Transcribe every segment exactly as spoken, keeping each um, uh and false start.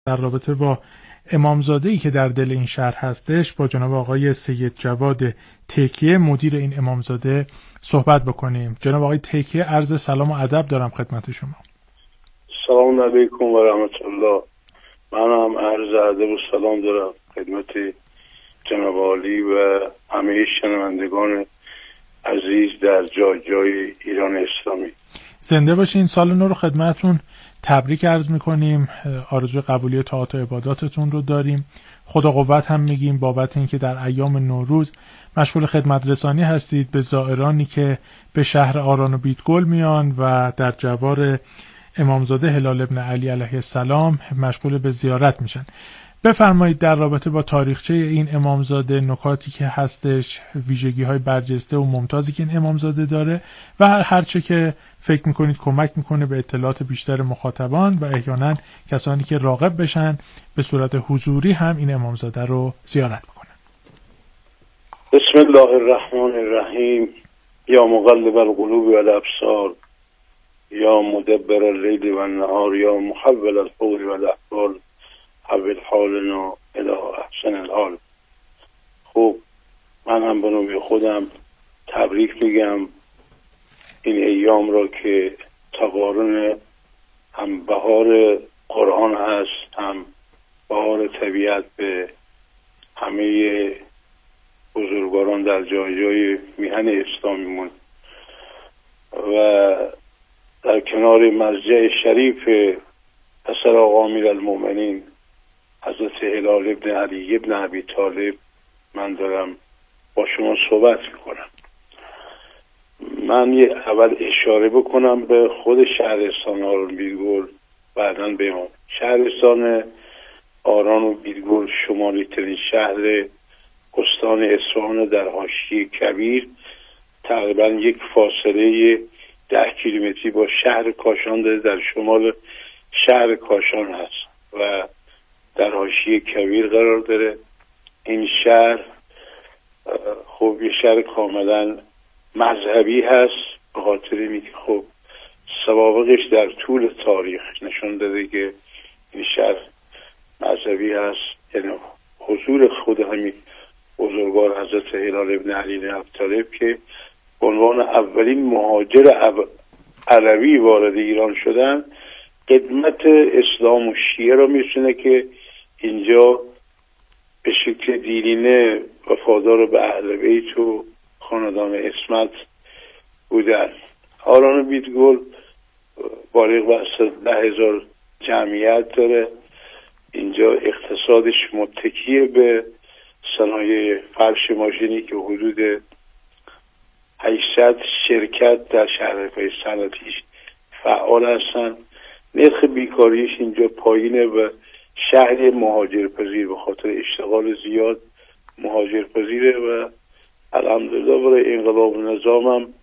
در رابطه با امامزاده‌ای که در دل این شهر هستش با جناب آقای سید جواد تکیه مدیر این امامزاده صحبت بکنیم. جناب آقای تکیه، عرض سلام و ادب دارم خدمت شما. سلام علیکم و رحمت الله. منم عرض ادب و سلام دارم خدمت جناب عالی و همه شنوندگان عزیز در جای جای ایران اسلامی. زنده باشین. سال نو رو خدمتتون تبریک عرض میکنیم. آرزوی قبولی طاعات و عباداتتون رو داریم. خدا قوت هم میگیم بابت اینکه در ایام نوروز مشغول خدمت رسانی هستید به زائرانی که به شهر آران و بیدگل میان و در جوار امامزاده هلال ابن علی علیه السلام مشغول به زیارت میشن. بفرمایید در رابطه با تاریخچه این امامزاده، نکاتی که هستش، ویژگی‌های برجسته و ممتازی که این امامزاده داره و هر چه که فکر میکنید کمک میکنه به اطلاعات بیشتر مخاطبان و احیانا کسانی که راغب بشن به صورت حضوری هم این امامزاده رو زیارت بکنن. بسم الله الرحمن الرحیم. یا مقلب القلوب و الابصار، یا مدبر اللیل و النهار، یا محول الحول و الاحوال، حول حالنا الی احسن الحال. خب من هم به نوبه خودم تبریک میگم این ایام را که تقارن هم بهار قرآن هست هم بهار طبیعت به همه بزرگواران در جای جای میهن اسلامیمون و در کنار مرجع شریف پسر آقا امیرالمؤمنین حضرت هلال ابن علی ابن ابی طالب من دارم با شما صحبت میکنم. من یه اول اشاره بکنم به خود شهرستان آران و بیدگل، بعداً به ما. شهرستان آران و بیدگل شمالی ترین شهر استان اصفهان در حاشیه کبیر، تقریبا یک فاصله ده کیلومتری با شهر کاشان داره، در شمال شهر کاشان هست و در حاشیه کبیر قرار داره. این شهر خب یه شهر کاملا مذهبی هست به خاطر اینکه خب سوابقش در طول تاریخ نشون داده که این شهر مذهبی هست. یعنی حضور خود همین بزرگوار حضرت هلال ابن علی ابن ابی طالب که به عنوان اولین مهاجر علوی وارد ایران شدن قدمت اسلام و شیعه را میرسونه که اینجا به شکل دیرینه وفادار به اهل بیت و خاندان اسمت بودن. آران و بیدگل بالغ بر ده هزار جمعیت داره. اینجا اقتصادش متکیه به صنایع فرش ماشینی که حدود هشتصد شرکت در شهرهای صنعتیش فعال هستن. نرخ بیکاریش اینجا پایینه و شهر مهاجرپذیر به خاطر اشتغال زیاد مهاجرپذیره و الحمدلله برای انقلاب نظام هم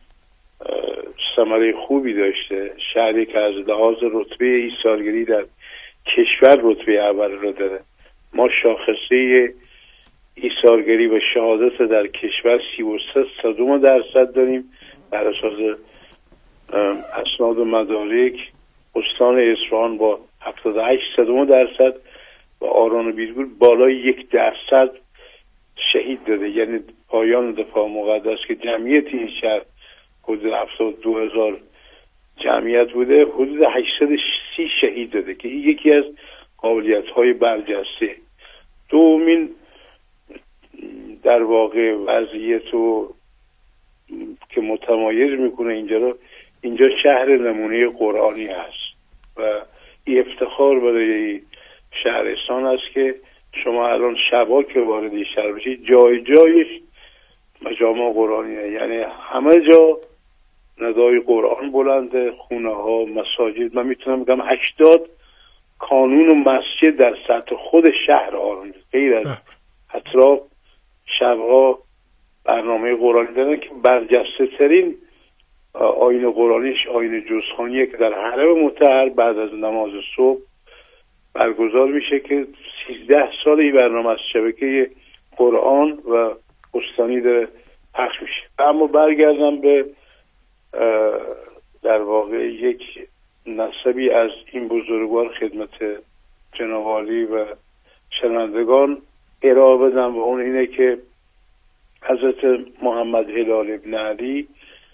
ثمره خوبی داشته. شهری که از لحاظ رتبه ایثارگری در کشور رتبه اول را داره. ما شاخصه ایثارگری و شهادت در کشور سی و سه صدم درصد داریم بر اساس اسناد و مدارک. استان اصفهان با هفتاد و هشت صدم درصد و آران و بیدگل بالای یک درصد شهید داده. یعنی پایان دفاع مقدس که جمعیت این شهر حدود هفتاد و دو هزار جمعیت بوده، حدود هشتصد و سی شهید داده که این یکی از قابلیت های برجسته. دومین در واقع وضعیت رو که متمایز میکنه اینجا رو، اینجا شهر نمونه قرآنی هست و این افتخار برای شهرستان است که شما الان شبا که وارد شهر بشید جای جایش مجامع قرآنیه. یعنی همه جا ندای قرآن بلنده، خونه ها، مساجد. من میتونم بگم هشتاد کانون و مسجد در سطح خود شهر آران غیر از اطراف شبها برنامه قرآنی دارن که برجسته ترین آیین قرآنیش آیین جزخانیه که در حرم مطهر بعد از نماز صبح برگزار میشه که سیزده سال این برنامه از شبکه قرآن و استانی داره پخش میشه. اما برگردم به در واقع یک نسبی از این بزرگوار خدمت جناب عالی و شنوندگان ارائه بدم و اون اینه که حضرت محمد هلال ابن علی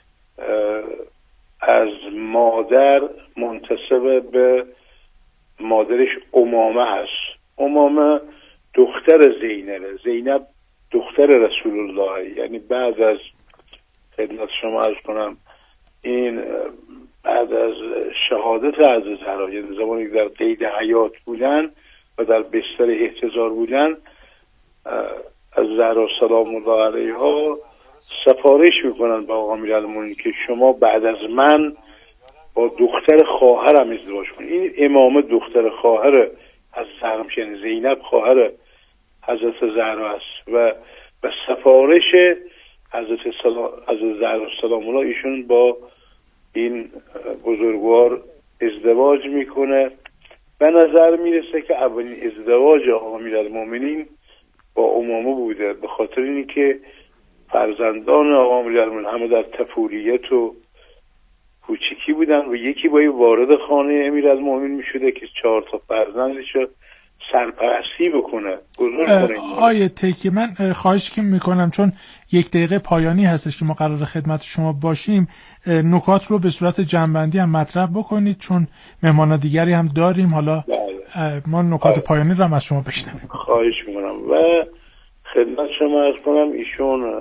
از مادر منتسب به مادرش امامه هست. امامه دختر زینبه، زینب دختر رسول الله، یعنی بعد از خدمت شما عرض کنم این بعد از شهادت حضرت زهرا، یعنی زمانی در قید حیات بودن و در بستر احتضار بودن، از زهرا سلام الله علیها سفارش میکنن با آقا امیرالمومنین که شما بعد از من با دختر خواهرم ازدواج کنید. این امامه دختر خواهر از زهرا، یعنی زینب خواهر حضرت زهرا است و به سفارش حضرت سلام حضرت زهرا سلام الله ایشون با این بزرگوار ازدواج میکنه. به نظر میرسه که اولین ازدواج آقا امیرالمومنین با امامه بوده، به خاطر اینی که فرزندان آقا امیرالمومنین همه در طفولیت و کوچیکی بودن و یکی باید وارد خانه امیرالمومنین میشده که چهار تا فرزندش سرپرستی بکنه، بزرگ کنه. آیه تکی من خواهش که میکنم چون یک دقیقه پایانی هستش که ما قرار خدمت شما باشیم، نکات رو به صورت جنبندی هم مطرح بکنید چون مهمان دیگری هم داریم. حالا ما نکات پایانی رو هم از شما بشنویم. خواهش میکنم و خدمت شما عرض کنم ایشون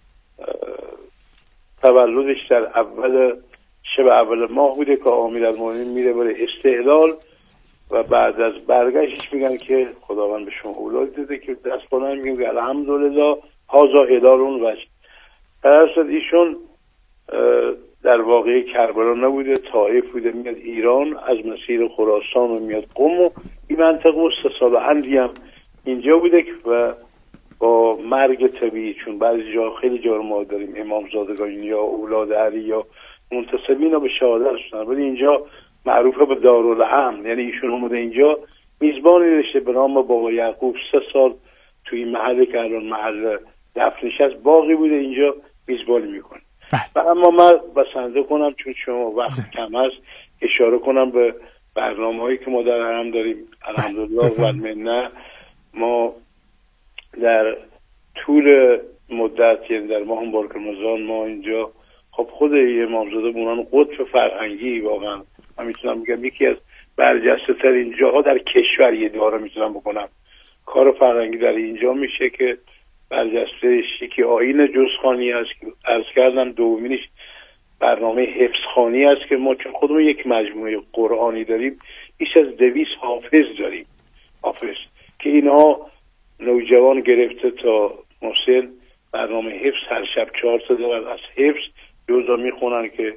تولدش در اول شب اول ماه بوده که امیرالمومنین میره برای استهلال و بعد از برگشتش میگن که خداوند به شما اولاد داده که دست بلند میگن که الحمدلله هازا هلال اون وجه. درصد ایشون در واقع کربلا نبوده، طائف بوده، میاد ایران، از مسیر خراسان و میاد قم و این منطقه و سه سال اندی هم اینجا بوده و با مرگ طبیعی، چون بعضی جا خیلی جا ما داریم امامزادگان یا اولاد علی یا منتسبین ها به شهادت شدن، ولی اینجا معروفه به دارالامن، یعنی ایشون اومده اینجا میزبانی داشته به نام بابا یعقوب، سه سال توی محله که الان محل دفنش هست باقی بوده، اینجا میزبانی میکنه. و اما من بسنده کنم چون شما وقت کم هست اشاره کنم به برنامه هایی که ما در حرم داریم. الحمدلله و المنه ما در طول مدت، یعنی در ماه مبارک رمضان، ما اینجا خب خود امامزاده بونان قطب فرهنگی، واقعا من میتونم بگم یکی از برجسته ترین جاها در کشور یه داره میتونم بکنم کار فرهنگی در اینجا میشه که برجسته یکی آیین جزخانی است که عرض کردم، دومینش برنامه حفظخانی است که ما چون خودمون یک مجموعه قرآنی داریم بیش از دویست حافظ داریم، حافظ که اینها نوجوان گرفته تا مسن برنامه حفظ هر شب چهار تا دارن، از حفظ جزا میخونن که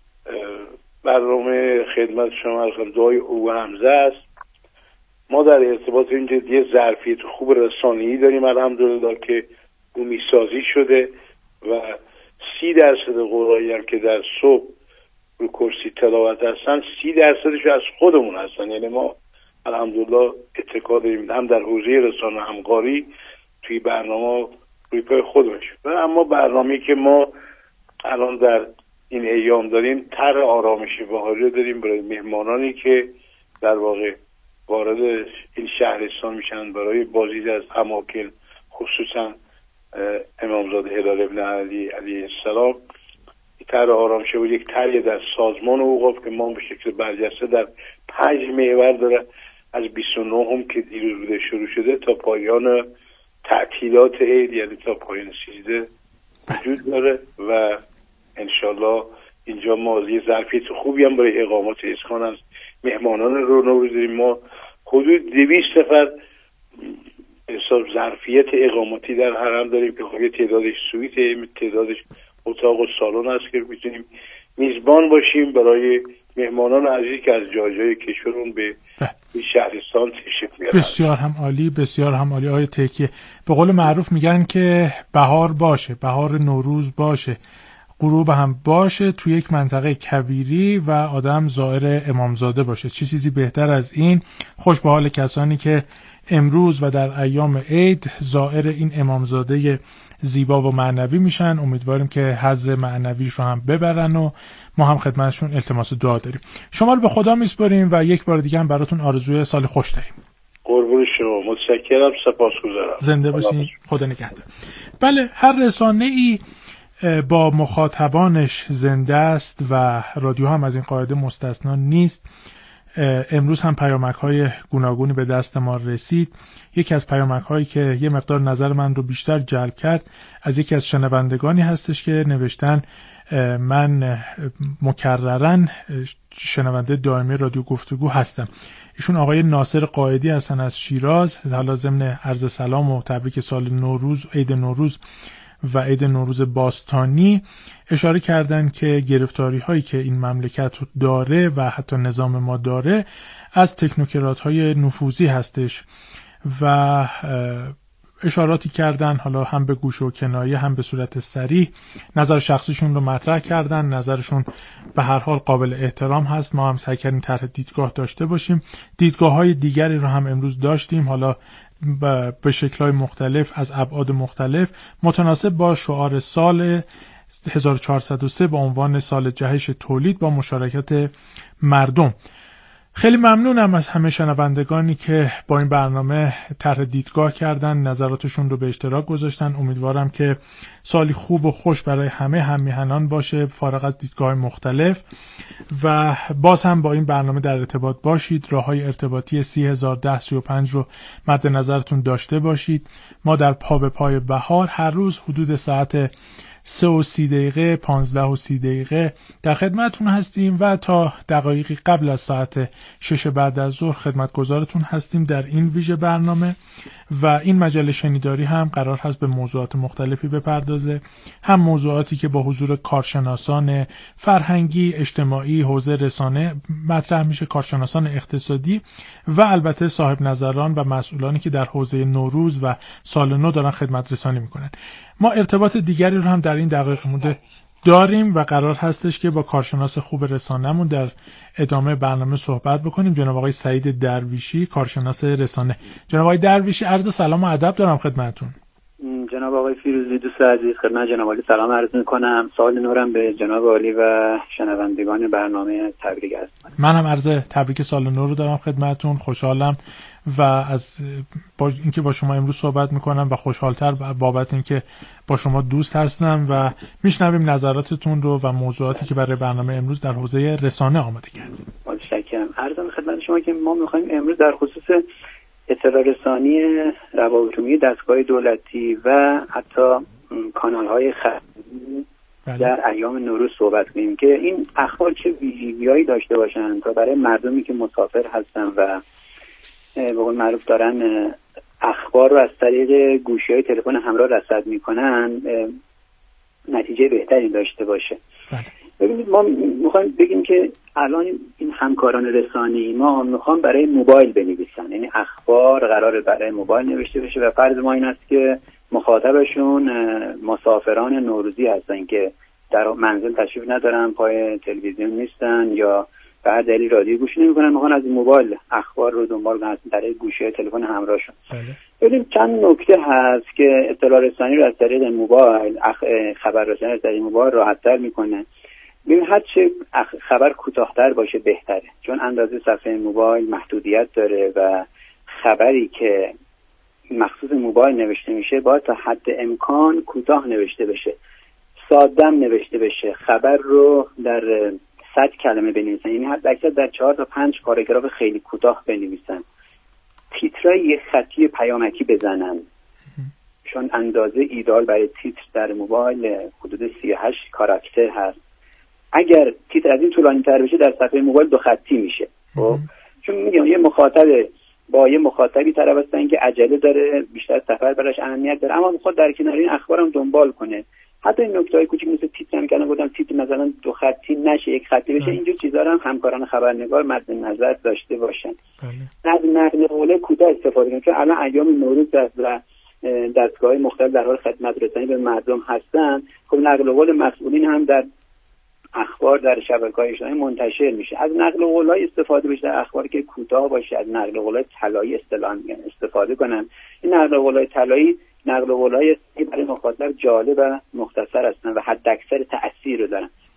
برنامه خدمت شما از دعای او همزه است. ما در ارتباط اینجا یه ظرفیت خوب رسانه‌ای داریم الحمدلله که بومی سازی شده و سی درصد قرآنی هم که در صبح رو کرسی تلاوت هستن سی درصدش از خودمون هستن، یعنی ما الحمدلله اتکا داریم هم در حوزه رسانه همکاری توی برنامه روی پای خودمون. اما برنامه‌ای که ما الان در این ایام داریم طرح آرامش بهاری داریم برای مهمانانی که در واقع وارد این شهرستان میشن برای بازدید از اماکن، خصوصا امامزاده هلال ابن علی علیه السلام. این طرح آرامش بود یک طرح در سازمان اوقاف که ما به شکل برجسته در پنج محور داره، از بیست و نه هم که دیروز بوده شروع شده تا پایان تعطیلات عید، یعنی تا پایان سیزده وجود داره و انشالله اینجا ما یه ظرفیت خوبی هم برای اقامت اسکان از مهمانان رو نوروز داریم. ما حدود دویست نفر حساب ظرفیت اقامتی در حرم داریم که خب تعدادش سویت، تعدادش اتاق و سالن هست که میتونیم میزبان باشیم برای مهمانان عزیزی که از جای جای کشورون به این شهرستان تشریف میارن. بسیار هم عالی، بسیار هم عالی. آیه تکیه به قول معروف میگن که بهار باشه، بهار نوروز باشه، غروب هم باشه، تو یک منطقه کویری و آدم زائر امامزاده باشه. چه چیزی بهتر از این؟ خوش به حال کسانی که امروز و در ایام عید زائر این امامزاده زیبا و معنوی میشن. امیدواریم که حظ معنویش رو هم ببرن و ما هم خدمتشون التماس دعا داریم. شما رو به خدا میسپاریم و یک بار دیگه هم براتون آرزوی سال خوش داریم. قربون شما، متشکرم، سپاسگزارم. زنده باشین، خدا نگهدار. بله، هر رسانه‌ای با مخاطبانش زنده است و رادیو هم از این قاعده مستثنا نیست. امروز هم پیامک‌های گوناگونی به دست ما رسید. یکی از پیامک‌هایی که یه مقدار نظر من رو بیشتر جلب کرد از یکی از شنوندگانی هستش که نوشتن من مکرراً شنونده دائمی رادیو گفتگو هستم. ایشون آقای ناصر قائدی هستن از شیراز. حالا ضمن عرض سلام و تبریک سال نوروز، عید نوروز و عید نوروز باستانی اشاره کردن که گرفتاری هایی که این مملکت داره و حتی نظام ما داره از تکنوکرات های نفوذی هستش و اشاراتی کردن، حالا هم به گوش و کنایه هم به صورت صریح نظر شخصیشون رو مطرح کردن. نظرشون به هر حال قابل احترام هست. ما هم سعی کردیم طرح دیدگاه داشته باشیم. دیدگاه های دیگری رو هم امروز داشتیم، حالا به شکل‌های مختلف از ابعاد مختلف متناسب با شعار سال هزار و چهارصد و سه با عنوان سال جهش تولید با مشارکت مردم. خیلی ممنونم از همه شنوندگانی که با این برنامه طرح دیدگاه کردن، نظراتشون رو به اشتراک گذاشتن. امیدوارم که سالی خوب و خوش برای همه هم‌میهنان باشه، فارغ از دیدگاه مختلف. و باز هم با این برنامه در ارتباط باشید. راه‌های ارتباطی سی هزار ده سی و پنج رو مد نظرتون داشته باشید. ما در پا به پای بهار هر روز حدود ساعت سه و سی دقیقه پانزده و سی دقیقه در خدمتون هستیم و تا دقایقی قبل از ساعت شش بعد از ظهر خدمتگزارتون هستیم در این ویژه برنامه. و این مجله شنیداری هم قرار هست به موضوعات مختلفی بپردازه، هم موضوعاتی که با حضور کارشناسان فرهنگی، اجتماعی، حوزه رسانه مطرح میشه، کارشناسان اقتصادی و البته صاحب نظران و مسئولانی که در حوزه نوروز و سال نو دارن خدمت رسانی میکنن. ما ارتباط دیگری رو هم در این دقایق مونده داریم و قرار هستش که با کارشناس خوب رسانه‌مون در ادامه برنامه صحبت بکنیم، جناب آقای سعید درویشی، کارشناس رسانه. جناب آقای درویشی، عرض سلام و ادب دارم خدمتتون. جناب آقای فیروزی دوست عزیز، خدمت جناب عالی سلام عرض می‌کنم. سال نورم به جناب عالی و شنوندگان برنامه تبریک عرض می‌کنم. منم عرض تبریک سال نو رو دارم خدمتتون. خوشحالم و از با اینکه با شما امروز صحبت می‌کنم و خوشحال‌تر بابت اینکه با شما دوست هستم و میشنویم نظراتتون رو و موضوعاتی که برای برنامه امروز در حوزه رسانه آماده کردید. متشکرم. عرضم خدمت شما که ما می‌خوایم امروز در خصوص اطلاع رسانی روابط عمومی دستگاه دولتی و حتی کانال‌های خبری در ایام نوروز صحبت کنیم که این اخبار چه ویژگی‌هایی داشته باشن تا برای مردمی که مسافر هستن و به قول معروف دارن اخبار رو از طریق گوشی‌های تلفن همراه رصد می‌کنن نتیجه بهتری داشته باشه. بله. ببینید ما میخوایم بگیم که الان این همکاران رسانه‌ای ما میخوان برای موبایل بنویسن، یعنی اخبار قراره برای موبایل نوشته بشه و فرض ما این است که مخاطبشون مسافران نوروزی هستن که در منزل تشریف ندارن، پای تلویزیون نیستن یا به هر دلیل رادیو گوش نمیکنن، میخوان از موبایل اخبار رو دنبال کنن در گوشی تلفن همراهشون. ببین چند نکته هست که اطلاع رسانی رو از طریق موبایل خبر رسانی از طریق موبایل راحت‌تر میکنه. ببین هر چه خبر کوتاه‌تر باشه بهتره، چون اندازه صفحه موبایل محدودیت داره و خبری که مخصوص موبایل نوشته میشه باید تا حد امکان کوتاه نوشته بشه، ساده‌ام نوشته بشه، خبر رو در صد کلمه بنویسن، یعنی حد اکثر در چهار تا پنج پاراگراف خیلی کوتاه بنویسن، تیترای یک خطی پیامکی بزنن، چون اندازه ایدال برای تیتر در موبایل حدود سی و هشت کاراکتر هست. اگر تیتر از این طولانی تر بشه در صفحه موبایل دو خطی میشه. خب چون میگم یه مخاطب با یه مخاطبی طرف هستن که عجله داره، بیشتر سفر براش اهمیت داره، اما میخواد در کنار این اخبارم دنبال کنه. حتی این نکته‌های کوچیک مثل تیتر هم کردن، گفتم تیتر مثلا دو خطی نشه، یک خطی بشه، اینجور چیزا رو هم همکاران خبرنگار مد نظر داشته باشن. بله. از نقل قول کوتاه استفاده کنن، چون الان ایام نوروز است و دستگاه‌های مختلف در حال خدمت رسانی به مردم هستن. خب نقل قول مسئولین هم در اخبار در شبکه‌های اجتماعی منتشر میشه. از نقل قول‌های استفاده بشه در اخباری که کوتاه باشه، از نقل قول‌های طلایی اصطلاحاً میگن استفاده کنن. این نقل قول‌های طلایی نقل قول‌های برای مخاطب جالب و مختصر هستن و حداکثر تأثیر رو دارن.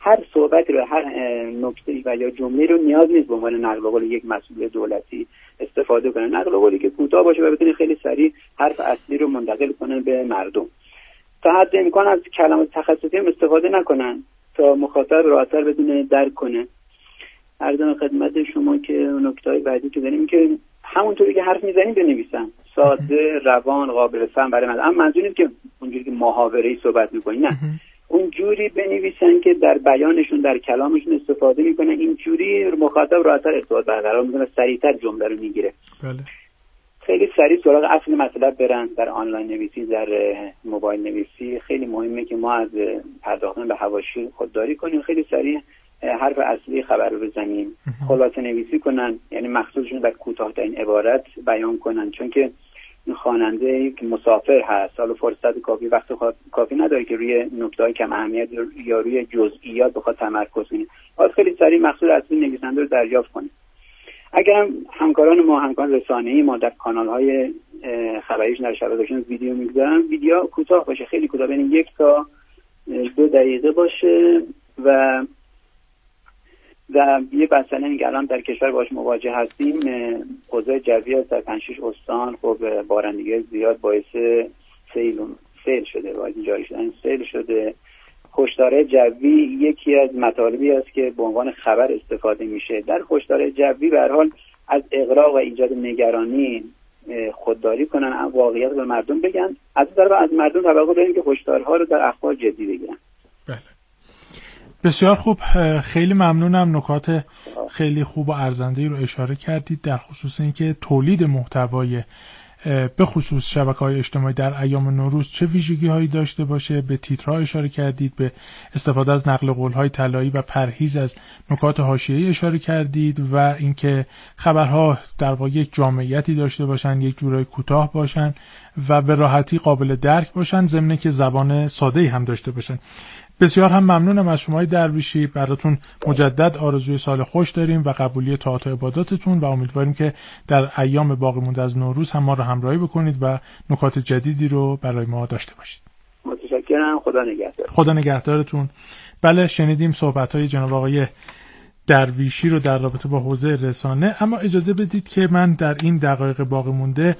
هر صحبتی رو، هر نکته و یا جمله رو نیاز نیست به عنوان نقل قول یک مسئول دولتی استفاده کنه. نقل قولی که کوتاه باشه و بتونه خیلی سریع حرف اصلی رو منتقل کنه به مردم. تا حد امکان از کلمات تخصصی هم استفاده نکنن تا مخاطب راحت‌تر بتونه درک کنه. عرض خدمت شما که نکته‌های بعدی که داریم که همونطوری که حرف میزنیم بنویسن، ساده، روان، قابل فهم برای من. اما منظور نیست که اونجوری که محاوره‌ای صحبت می‌کنی، نه، اونجوری بنویسن که در بیانشون، در کلامشون استفاده میکنن، اینجوری مخاطب راحت‌تر ارتباط برقرار میکنه، سریعتر جمله رو میگیره. بله. خیلی سریع سراغ اصل مطلب برن. در آنلاین نویسی، در موبایل نویسی خیلی مهمه که ما از پرداختن به حواشی خودداری کنیم، خیلی سریع حرف اصلی خبر رو بزنیم، خلاصه نویسی کنن، یعنی مقصودشون در کوتاه‌ترین عبارت بیان کنن، چون که این خواننده که مسافر هست، حالا فرصت کافی، وقت کافی نداره که روی نکته‌های کم اهمیت یا روی جزئیات بخواد تمرکز کنه. باید خیلی سریع مقصود اصلی نویسنده رو دریافت کنه. اگر هم همکاران ما، همکاران رسانه‌ای ما در کانال‌های خبریش در شبکه‌شون ویدیو می‌گذارن، ویدیو کوتاه باشه، خیلی کوتاه، یعنی یک تا دو دقیقه باشه و و یه مسئله این که الان در کشور باش مواجه هستیم، اوضاع جوی از در پنج شش استان خب بارندگی زیاد باعث سیل سیل شده، باعث جاری شدن سیل شده. هشدار جوی یکی از مطالبی است که به عنوان خبر استفاده میشه. در هشدار جوی به هر حال از اغراق و ایجاد نگرانی خودداری کنن، واقعیت به مردم بگن. از طرف از مردم توقع داریم که هشدارها رو در اخبار جدی بگیرن. بله. بسیار خوب، خیلی ممنونم. نکات خیلی خوب و ارزنده‌ای رو اشاره کردید در خصوص اینکه تولید محتوای به خصوص شبکه‌های اجتماعی در ایام نوروز چه ویژگی‌هایی داشته باشه. به تیترها اشاره کردید، به استفاده از نقل قول‌های طلایی و پرهیز از نکات حاشیه‌ای اشاره کردید و اینکه خبرها در واقع یک جامعیتی داشته باشن، یک جورای کوتاه باشن و به راحتی قابل درک باشن، ضمن که زبان ساده‌ای هم داشته باشن. بسیار هم ممنونم از شما درویشی. براتون مجدد آرزوی سال خوش داریم و قبولی طاعات و عباداتتون و امیدواریم که در ایام باقی مونده از نوروز هم ما رو همراهی بکنید و نکات جدیدی رو برای ما داشته باشید. متشکرم. خدا نگهدار. خدا نگهدارتون. بله، شنیدیم صحبت‌های جناب آقای درویشی رو در رابطه با حوزه رسانه. اما اجازه بدید که من در این دقایق باقی مونده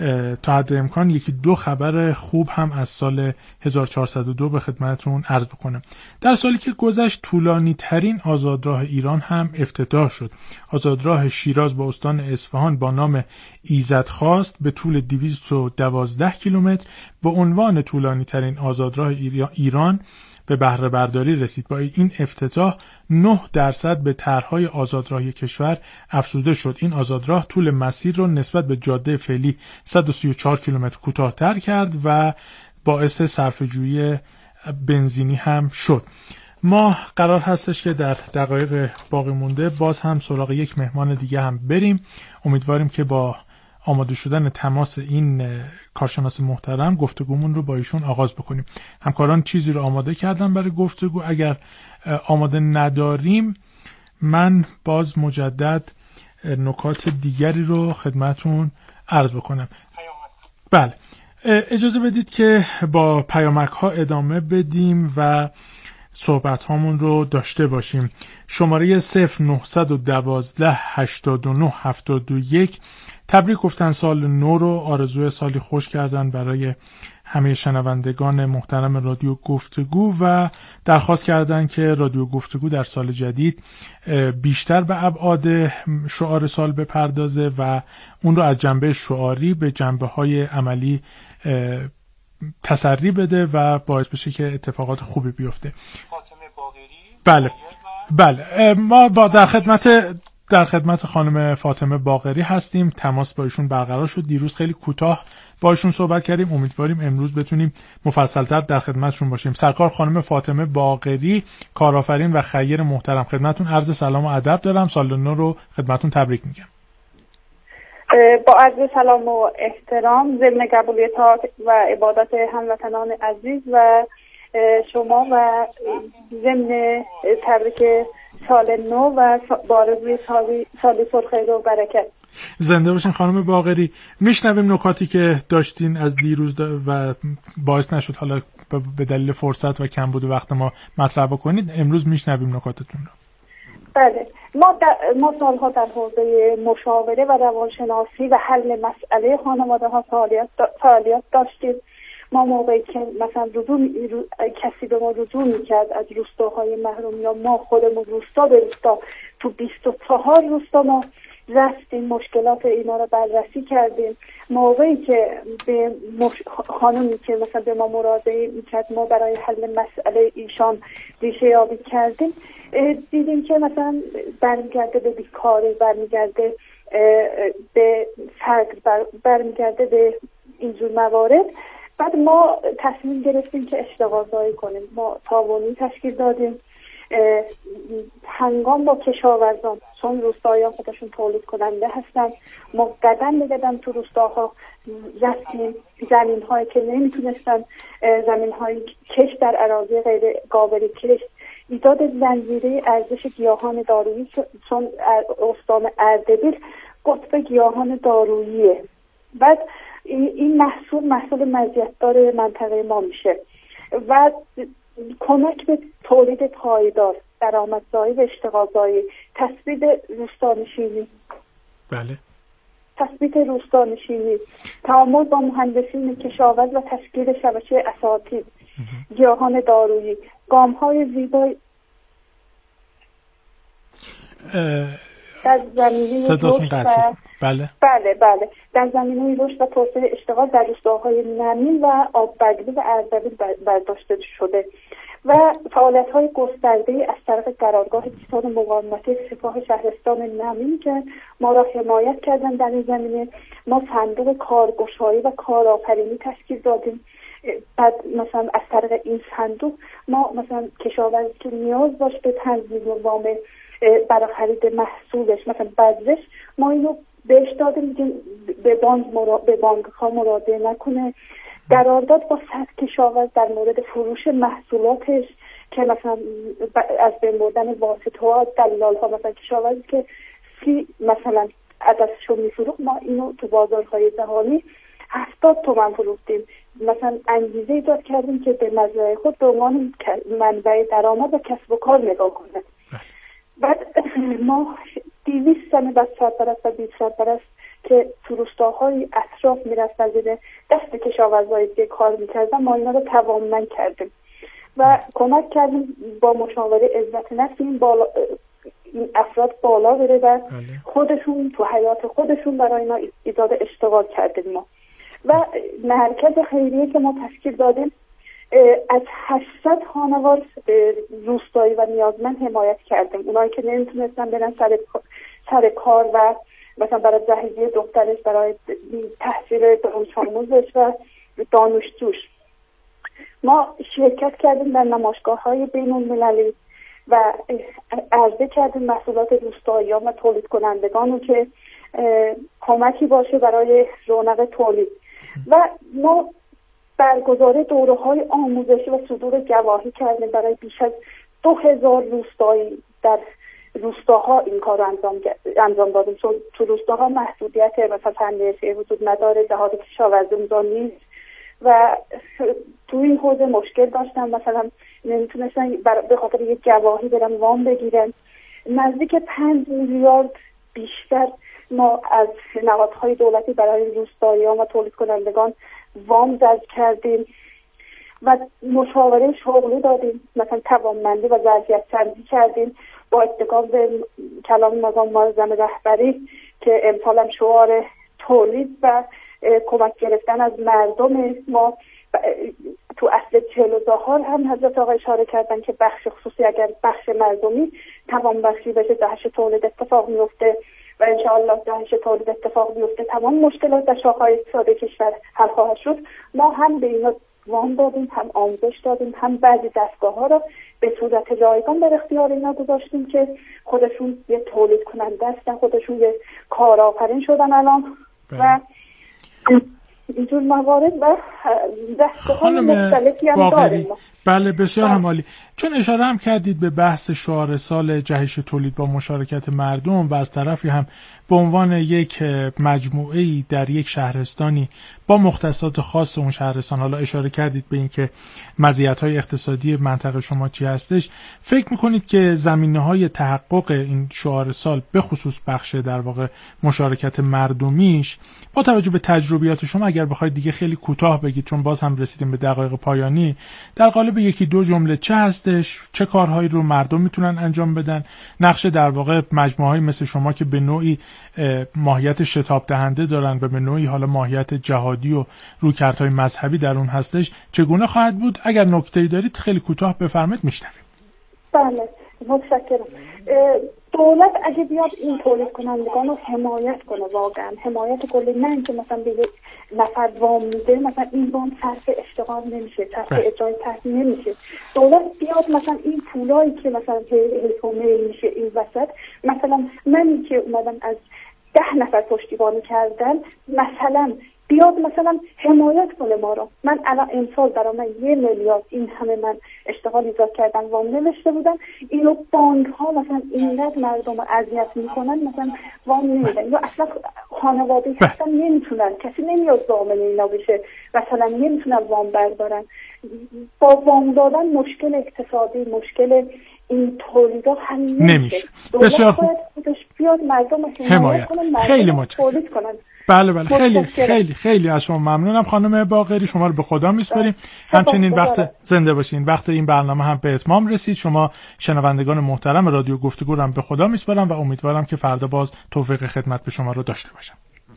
تا حد امکان یکی دو خبر خوب هم از سال هزار و چهارصد و دو به خدمتتون عرض بکنم. در سالی که گذشت طولانی ترین آزادراه ایران هم افتتاح شد. آزادراه شیراز با استان اصفهان با نام ایزدخواست به طول دویست و دوازده کیلومتر به عنوان طولانی ترین آزادراه ایران به بهره برداری رسید. با این افتتاح نه درصد به طرح‌های آزادراهی کشور افزوده شد. این آزادراه طول مسیر رو نسبت به جاده فعلی صد و سی و چهار کیلومتر کوتاه‌تر کرد و باعث صرفه‌جویی بنزینی هم شد. ما قرار هستش که در دقایق باقی مونده باز هم سراغ یک مهمان دیگه هم بریم. امیدواریم که با آماده شدن تماس این کارشناس محترم گفتگومون رو با ایشون آغاز بکنیم. همکاران چیزی رو آماده کردن برای گفتگو. اگر آماده نداریم من باز مجدد نکات دیگری رو خدمتون عرض بکنم. بله، اجازه بدید که با پیامک ها ادامه بدیم و صحبت هامون رو داشته باشیم. شماره صفر نه یک دو هشتاد و نه هفتاد و یک. تبریک گفتن سال نو رو، آرزوی سالی خوش کردن برای همه شنوندگان محترم رادیو گفتگو و درخواست کردن که رادیو گفتگو در سال جدید بیشتر به ابعاد شعار سال بپردازه و اون رو از جنبه شعاری به جنبه های عملی تسری بده و باعث بشه که اتفاقات خوبی بیفته. فاطمه باقری. بله بله، ما با در خدمت در خدمت خانم فاطمه باقری هستیم. تماس با ایشون برقرار شد. دیروز خیلی کوتاه با ایشون صحبت کردیم. امیدواریم امروز بتونیم مفصل‌تر در خدمتشون باشیم. سرکار خانم فاطمه باقری، کارآفرین و خیر محترم، خدمتتون عرض سلام و ادب دارم. سال نو رو خدمتتون تبریک میگم. با عرض سلام و احترام ضمن قبولی طاعات و عبادات هموطنان عزیز و شما و ضمن تبریک سال نو و با آرزوی سال سال سرخیر و برکت زنده باشین خانم باقری. میشنویم نکاتی که داشتین از دیروز و باعث نشد حالا به دلیل فرصت و کمبود وقت ما مطرح بکنید. امروز میشنویم نکاتتون رو. بله، ما در ما سالها در حوزه مشاوره و روانشناسی و حل مسئله خانواده ها فعالیت فعالیت داشتیم. ما موقعی که مثلا رجوع کسی به ما رجوع میکرد از روستاهای محروم یا ما خودمون روستا به روستا تو بیست و چهار روستا ما رفتیم، مشکلات اینا رو بررسی کردیم. موقعی که به مش... خانومی که مثلا به ما مراجعه میکرد ما برای حل مسئله ایشان ریشه یابی کردیم، دیدیم که مثلا برمیگرده به بیکاری، برمیگرده به فقر، بر... برمیگرده به اینجور موارد. بعد ما تصمیم گرفتیم که اشتغالزایی کنیم. ما تعاونی تشکیل دادیم هنگام با کشاورزان، چون روستایی‌ها خودشون تولید کننده هستن. ما قدم به قدم تو روستاها رفتیم، زمین هایی که نمیتونستن، زمین های کش در اراضی غیر قابل کش، ایجاد زنجیره ارزش گیاهان دارویی، چون استان اردبیل قطب گیاهان داروییه. بعد این محصول محصول مزیت‌دار منطقه ما میشه و کمک به تولید پایدار، درآمدزایی و اشتغالزایی، تثبیت روستانشینی. بله. تثبیت روستانشینی، تعامل با مهندسین کشاورز و تشکیل شبکه اساتید، گیاهان دارویی، گام‌های زیبای در زمینه صداتون قطع شد. بله بله بله در زمینه رشد و توسعه اشتغال در روستاهای نمین و آببگلی و اردبیل برداشته شده و فعالیت‌های گسترده‌ای از طرف قرارگاه دیسان مقاومتی سپاه شهرستان نمین که ما را حمایت کردن در این زمینه. ما صندوق کارگشایی و کارآفرینی تشکیل دادیم. بعد مثلا از طریق این صندوق ما مثلا کشاورزی که نیاز داشت به تنظیم وام برای خرید محصولش، مثلا بذرش، ما اینو بهش دادیم میگیم به بانک مرا... به بانک ها مراجعه نکنه. قرارداد با صد کشاورز در مورد فروش محصولاتش که مثلا از بین بردن واسطه‌ها، دلال ها، مثلا کشاورزی که سی مثلا عدسشو میفروخت، ما اینو تو بازارهای جهانی هفتاد تومن فروختیم. مثلا انگیزه ایجاد کردیم که به مزرعه خود به عنوان منبع درآمد و کسب و کار نگاه کنه. بعد ما دویست سنه بس سرپرست و بیست سرپرست که تو روستاهای اطراف میرفتن زیر دست کشاورزایی که کار میکردن، ما اینا رو توانمند کردیم و کمک کردیم با مشاوره عزت نفس این, بالا این افراد بالا بره و خودشون تو حیات خودشون برای اینا ایجاد اشتغال کردیم ما. و مرکز خیریه که ما تشکیل دادیم از هشتصد خانوار روستایی و نیازمند حمایت کردیم. اونایی که نمیتونستن برن سر سر کار و مثلا برای جهیزیه دخترش، برای تحصیل دانش آموزش و دانشجوش، ما شرکت کردیم در نمایشگاه‌های بین‌المللی و عرضه کردیم محصولات روستاییان و تولید کنندگان که کمکی باشه برای رونق تولید. و ما برگزار دوره‌های آموزشی و صدور گواهی کردیم برای بیش از دو هزار روستایی در روستاها این کار رو انجام انجام دادیم. چون تو روستاها محدودیت مثلا فنی وجود نداره، جهاد کشاورزی اونجا نیست و تو این حوزه مشکل داشتن، مثلا نمیتونستن به خاطر یک گواهی برن وام بگیرن. نزدیک پنج میلیارد بیشتر ما از نهادهای دولتی برای روستاییان و تولید کنندگان وام جذب کردیم و مشاوره شغلی دادیم، مثلا توانمندی و ظرفیت سنجی کردیم با اتکا به کلام نظام معظم رهبری که امسال هم شعار تولید و کمک گرفتن از مردم ما. تو اصل چهل و چهار هم حضرت آقا اشاره کردن که بخش خصوصی اگر بخش مردمی توان بخشی بشه جهش تولید اتفاق میفته و انشاءالله جهش تولید اتفاق میفته تمام مشکلات در شاخه‌های اقتصادی کشور حل خواهد شد. ما هم به اینا وام دادیم، هم آموزش دادیم، هم بعضی دستگاه ها رو به صورت رایگان در اختیار اینا گذاشتیم که خودشون یه تولید کننده هستن، خودشون یه کارآفرین شدن الان و اینجور موارد و دستگاه های مختلفی هم داریم. بله بسیار هم عالی. چون اشاره هم کردید به بحث شعار سال جهش تولید با مشارکت مردم و از طرفی هم به عنوان یک مجموعه‌ای در یک شهرستانی با مختصات خاص اون شهرستان، حالا اشاره کردید به اینکه مزیت‌های اقتصادی منطقه شما چی هستش، فکر می‌کنید که زمینه‌های تحقق این شعار سال به خصوص بخش در واقع مشارکت مردمیش با توجه به تجربیات شما اگر بخواید دیگه خیلی کوتاه بگید چون باز هم رسیدیم به دقایق پایانی، در قالب یکی دو جمله چه هستش، چه کارهایی رو مردم میتونن انجام بدن، نقش در واقع مجموعه‌های مثل شما که به نوعی ماهیت شتاب دهنده دارن و به نوعی حالا ماهیت جهادی و رویکردهای مذهبی در اون هستش چگونه خواهد بود؟ اگر نکته‌ای دارید خیلی کوتاه بفرمایید میشنویم. بله متشکرم. دولت اگه بیاد این تولید کنندگان رو حمایت کنه، واقعا حمایت کلی، نه اینکه مثلا به یک نفر وام میده مثلا این وام صرف اشتغال نمیشه، صرف اجرای تحصیل نمیشه. دولت بیاد مثلا این پولایی که مثلا حکومه میشه این وسط، مثلا منی که اومدم از ده نفر پشتیبانی کردن مثلا بیاد مثلا حمایت کنه ما رو. من الان امسال برای من یه میلیارد این همه من اشتغال ایجاد کردم وام نوشته بودم، اینو بانک ها مثلا اینقدر مردم رو اذیت میکنن مثلا وام نمیدن یا اصلا خانواده هستن نمیتونن، کسی نمیاد ضامن اینا بشه، مثلا نمیتونن وام بردارن. با وام دادن مشکل اقتصادی، مشکل این تولیدا حل نمیشه. بسیار خوب. خودش بیاد مردم رو حمایت کنن، خیلی متشکرم. بله بله خیلی خیلی خیلی از شما ممنونم خانم باقری، شما رو به خدا میسپاریم. همچنین وقت زنده باشین. وقت این برنامه هم به اتمام رسید. شما شنوندگان محترم رادیو گفتگو رو هم به خدا میسپارم و امیدوارم که فردا باز توفیق خدمت به شما رو داشته باشم.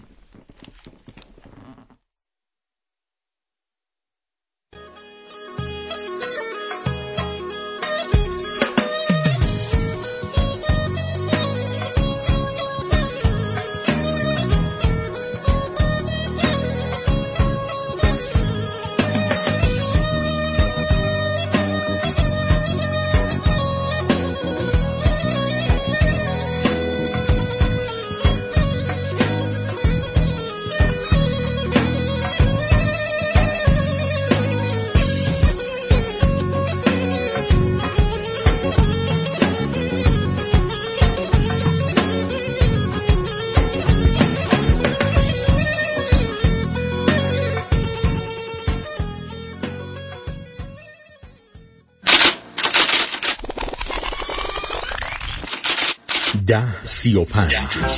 ده سی و پنج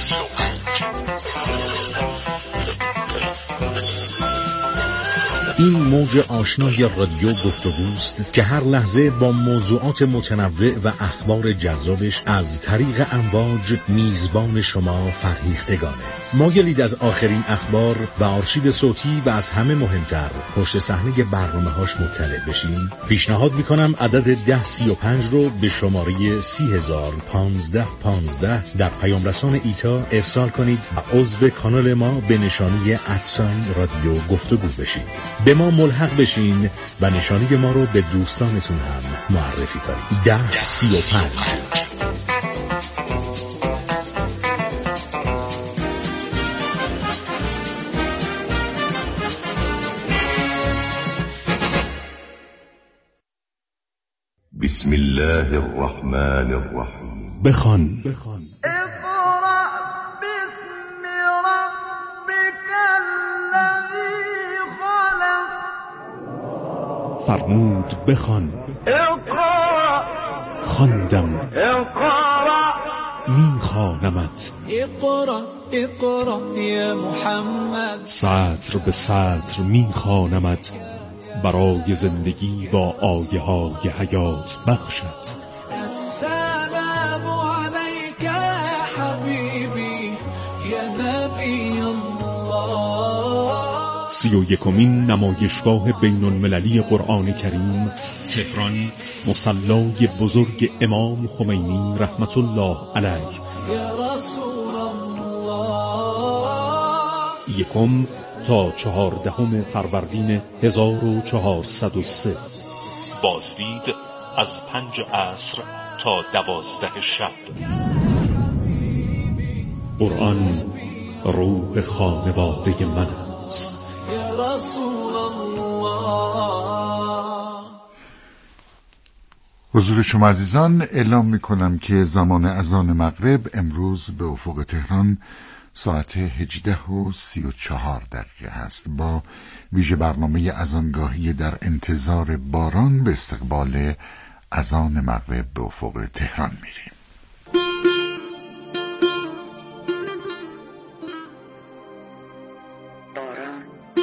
این موج آشنای رادیو گفتگوست که هر لحظه با موضوعات متنوع و اخبار جذابش از طریق امواج میزبان شما فرهیختگانه. مایلید از آخرین اخبار و آرشیو صوتی و از همه مهمتر پشت صحنه برنامه‌هاش مطلع بشین؟ پیشنهاد میکنم عدد ده سی و پنج رو به شماره سی هزار پانزده پانزده در پیام رسان ایتا ارسال کنید و عضو کانال ما به نشانی ادساین رادیو گفتگو بشید. به ما ملحق بشین و نشانی ما رو به دوستانتون هم معرفی کنید. ده سی و پنج. بسم الله الرحمن الرحیم. بخوان. اقرأ باسم ربك الذی خلق. فرمود بخوان. اقرأ. خواندم. اقرأ. میخوانمت. اقرأ اقرأ یا محمد. سطر به سطر میخوانمت برای زندگی با آیه های حیات بخشت. السلام علیک یا حبیبی یا نبی الله. سی و یکمین نمایشگاه بین المللی قرآن کریم تهران، مصلای بزرگ امام خمینی رحمت الله علیه. یا رسول الله. یکم تا چهاردهم فروردین هزار و چهارصد و سه. بازدید از پنج عصر تا دوازده شب. قرآن روح خانواده من است. یا رسول الله. حضور شما عزیزان، اعلام می کنم که زمان اذان مغرب امروز به افق تهران ساعت هجده و سی و چهار دقیقه است. با ویژه برنامه اذانگاهی در انتظار باران به استقبال اذان مغرب به افق تهران میریم.